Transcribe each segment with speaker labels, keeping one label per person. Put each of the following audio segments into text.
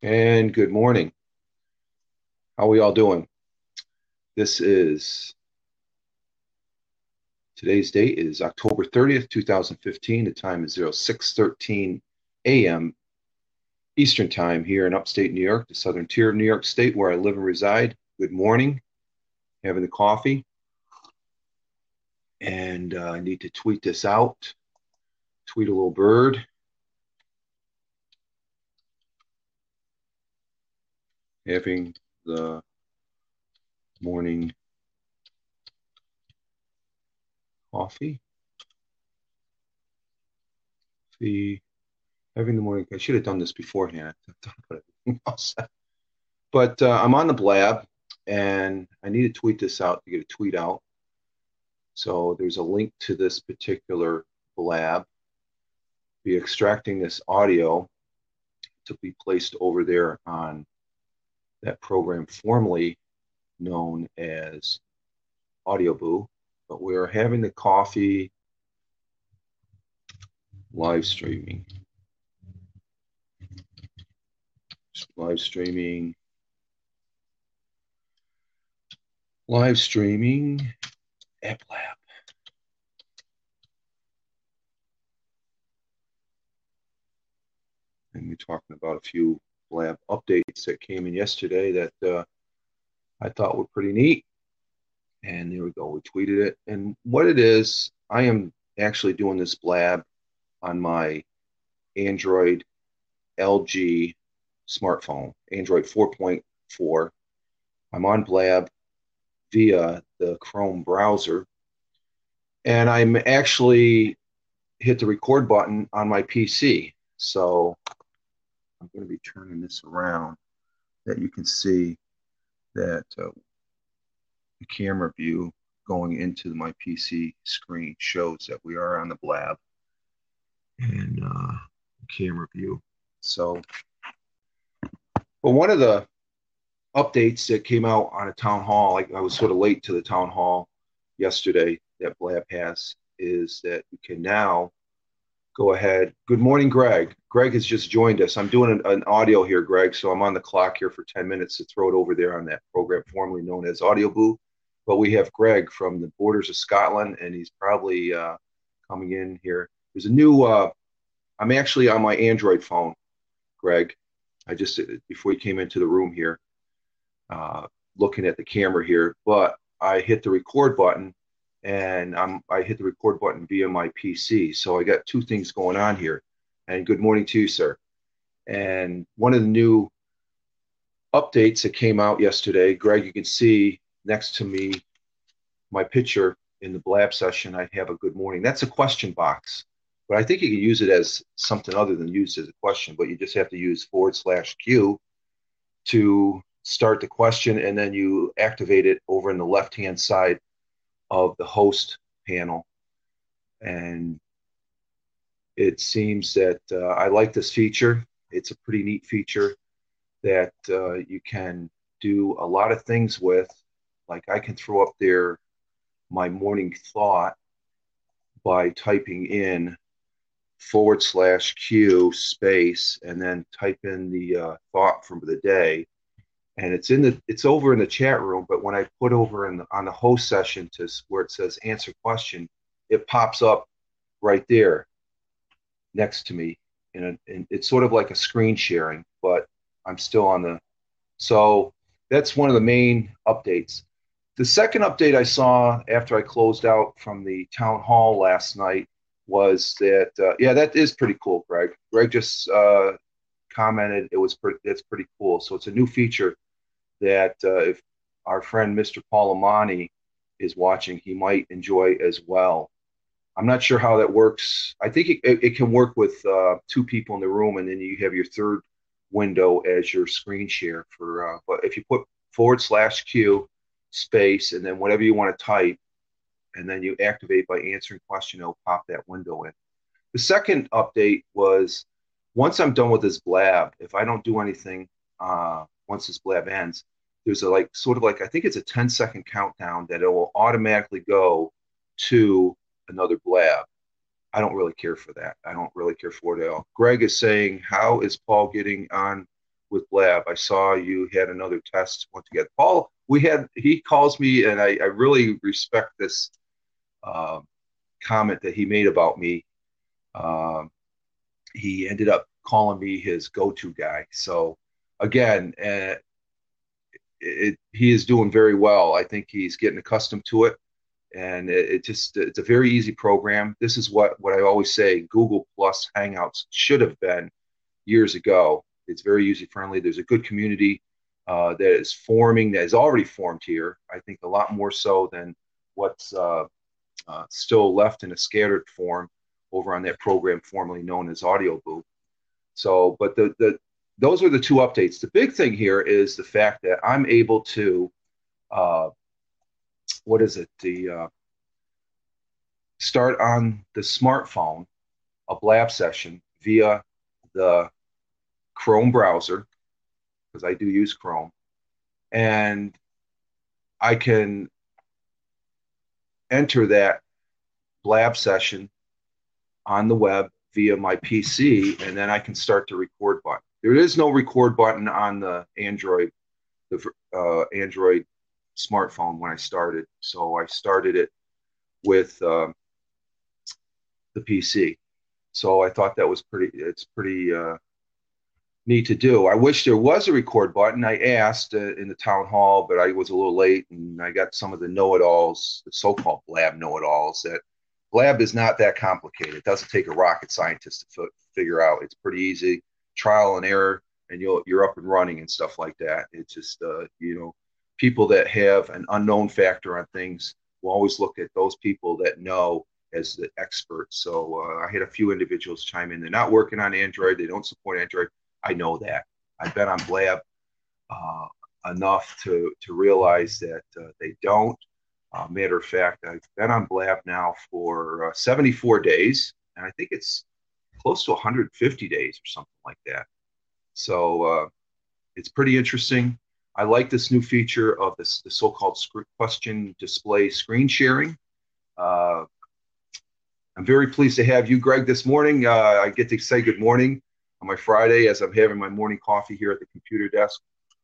Speaker 1: And good morning. How are we all doing? This is Today's date is October 30th, 2015. The time is 06:13 a.m. Eastern Time here in upstate New York, the southern tier of New York State where I live and reside. Good morning. Having the coffee. And I need to tweet this out. Tweet a little bird. Having the morning coffee. Having the morning. I should have done this beforehand. But I'm on the blab and I need to tweet this out to get a tweet out. So there's a link to this particular blab. Be extracting this audio to be placed over there on that program formerly known as AudioBoo. But we're having the coffee live streaming. Live streaming. Live streaming App Lab. And we're talking about a few lab updates that came in yesterday that I thought were pretty neat. And there we go. We tweeted it. And what it is, I am actually doing this blab on my Android LG smartphone, Android 4.4. I'm on Blab via the Chrome browser. And I'm actually hit the record button on my PC. So I'm going to be turning this around that you can see that the camera view going into my PC screen shows that we are on the Blab and camera view. So, but one of the updates that came out on a town hall, I was sort of late to the town hall yesterday that Blab has, is that you can now go ahead. Good morning, Greg. Greg has just joined us. I'm doing an audio here, Greg, so I'm on the clock here for 10 minutes to throw it over there on that program formerly known as AudioBoo. But we have Greg from the borders of Scotland, and he's probably coming in here. There's a new, I'm actually on my Android phone, Greg. I just, before you came into the room here, looking at the camera here, but I hit the record button and I hit the record button via my PC. So I got two things going on here. And good morning to you, sir. And one of the new updates that came out yesterday, Greg, you can see next to me, my picture in the Blab session, I have a good morning. That's a question box, but I think you can use it as something other than use it as a question, but you just have to use /Q to start the question, and then you activate it over in the left-hand side of the host panel. And it seems that I like this feature. It's a pretty neat feature that you can do a lot of things with. Like I can throw up there my morning thought by typing in /Q space and then type in the thought from the day. And it's over in the chat room, but when I put over on the host session to where it says answer question, it pops up right there next to me. And it's sort of like a screen sharing, but I'm still on the, so that's one of the main updates. The second update I saw after I closed out from the town hall last night was that, yeah, that is pretty cool, Greg. Greg just commented it's pretty cool. So it's a new feature that if our friend Mr. Paul Amani is watching, he might enjoy as well. I'm not sure how that works. I think it can work with two people in the room, and then you have your third window as your screen share for. But if you put /Q space and then whatever you want to type, and then you activate by answering question, it'll pop that window in. The second update was once I'm done with this blab, if I don't do anything once this blab ends, there's a sort of I think it's a 10-second countdown that it will automatically go to another blab. I don't really care for that. I don't really care for it at all. Greg is saying, how is Paul getting on with Blab. I saw you had another test once again. Paul, he calls me, and I really respect this uh, comment that he made about me. Um, he ended up calling me his go-to guy. So again, he is doing very well. I think he's getting accustomed to it, and it's a very easy program. This is what I always say: Google Plus Hangouts should have been years ago. It's very user friendly. There's a good community that is forming, that is already formed here. I think a lot more so than what's still left in a scattered form over on that program formerly known as Audio Boo. So, but those are the two updates. The big thing here is the fact that I'm able to, uh, what is it? Start on the smartphone a Blab session via the Chrome browser, because I do use Chrome, and I can enter that Blab session on the web via my PC, and then I can start the record button. There is no record button on the Android smartphone when I started, so I started it with the PC. So I thought that was pretty neat to do. I wish there was a record button. I asked in the town hall, but I was a little late, and I got some of the know-it-alls, the so-called Blab know-it-alls, that Blab is not that complicated. It doesn't take a rocket scientist to figure out. It's pretty easy, trial and error, and you're up and running and stuff like that. It's just people that have an unknown factor on things will always look at those people that know as the experts. So I had a few individuals chime in. They're not working on Android. They don't support Android. I know that. I've been on Blab enough to realize that they don't. Matter of fact, I've been on Blab now for 74 days, and I think it's close to 150 days or something like that. So it's pretty interesting. I like this new feature of the so-called question display screen sharing. I'm very pleased to have you, Greg, this morning. I get to say good morning on my Friday as I'm having my morning coffee here at the computer desk.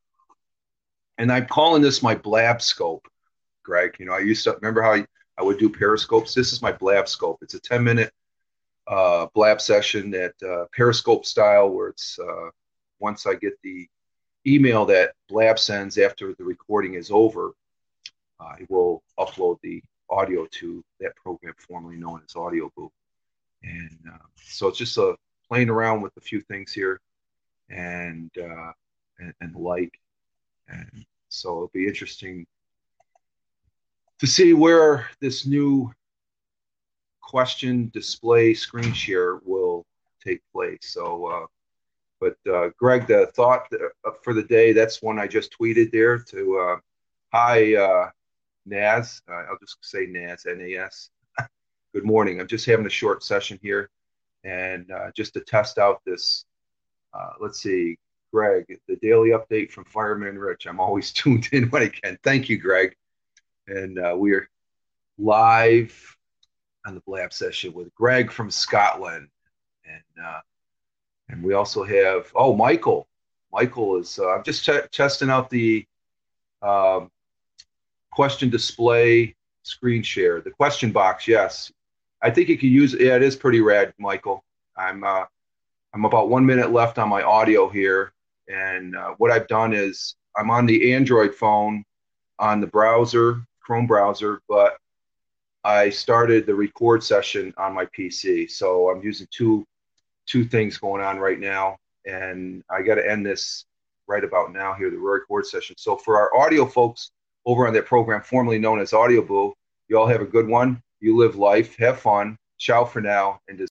Speaker 1: And I'm calling this my Blab scope, Greg. I used to remember how I would do periscopes. This is my Blab scope. It's a 10-minute Blab session that Periscope style, where it's once I get the email that Blab sends after the recording is over, I will upload the audio to that program formerly known as Audio Boo. And so it's just playing around with a few things here and the like. And so it'll be interesting to see where this new question display screen share will take place. So, but Greg, the thought for the day, that's one I just tweeted there to, hi, Naz. I'll just say Naz, N-A-S. Good morning. I'm just having a short session here, and just to test out this, let's see, Greg, the daily update from Fireman Rich. I'm always tuned in when I can. Thank you, Greg. And we are live on the Blab session with Greg from Scotland. And we also have, Michael. Michael is, I'm just testing out the question display screen share, the question box. Yes, I think you can use it. Yeah, it is pretty rad, Michael. I'm about 1 minute left on my audio here, and what I've done is I'm on the Android phone on the browser, Chrome browser, but I started the record session on my PC. So I'm using two things going on right now, and I got to end this right about now here, the record session. So for our audio folks over on that program formerly known as Audio Boo, you all have a good one. You live life, have fun. Ciao for now, and